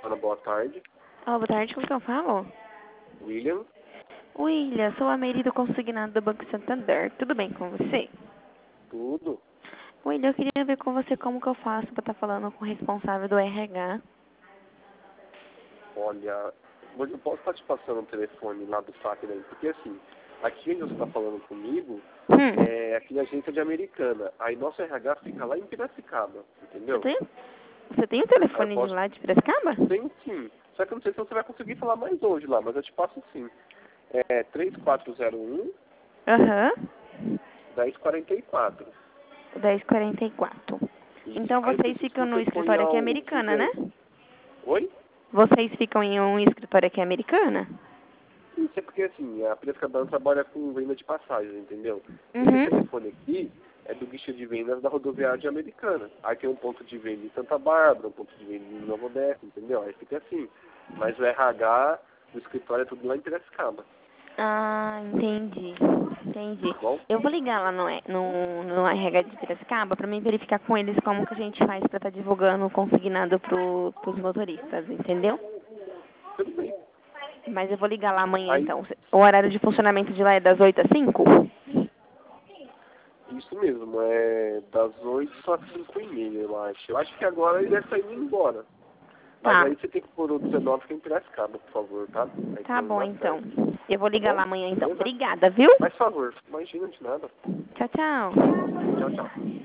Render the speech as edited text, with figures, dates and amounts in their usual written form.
Ana, boa tarde. Olá, boa tarde, como que eu falo? William. William, sou a Mary do consignado do Banco Santander. Tudo bem com você? Tudo. William, eu queria ver com você como que eu faço pra estar falando com o responsável do RH. Olha, eu posso estar te passando o telefone lá do SAC, né? Porque assim, aqui onde você está falando comigo é aqui na agência de Americana. Aí nosso RH fica lá em Piracicaba, Você entendeu? tem, você tem o Aí eu telefone de posso. lá de Piracicaba? Tem sim. Só que eu não sei se você vai conseguir falar mais hoje lá, mas eu te passo sim. É 3401 Aham. 1044. 1044. Isso. Então Aí eu vocês preciso que ficam no você ponha escritório aqui o americana, né? VIN. Oi? Vocês ficam em um escritório aqui americana? Isso é porque assim, a Piracicabana trabalha com venda de passagens, entendeu? Esse Uhum. telefone aqui é do guichê de vendas da rodoviária Americana. Aí tem um ponto de venda em Santa Bárbara, um ponto de venda em Nova Odessa, entendeu? Aí fica assim. Mas o RH do escritório é tudo lá em Piracicaba, Ah, entendi. Entendi. tá bom? Eu vou ligar lá no RH de Piracicaba pra mim verificar com eles como que a gente faz pra estar divulgando o consignado pros motoristas, entendeu? Tudo bem. Mas eu vou ligar lá amanhã Aí, então. O horário de funcionamento de lá é das 8 às 5? isso mesmo, é das 8 às 5h30, eu acho. Eu acho que agora ele deve estar indo embora. Mas Tá. aí você tem que pôr o 19 que é em Piracicaba, por favor, tá? Aí Tá senão não bom dá então. certo, Eu vou tá ligar bom? lá amanhã então. Beleza? Obrigada, viu? Faz favor, imagina de nada. Tchau, tchau. Tchau, tchau.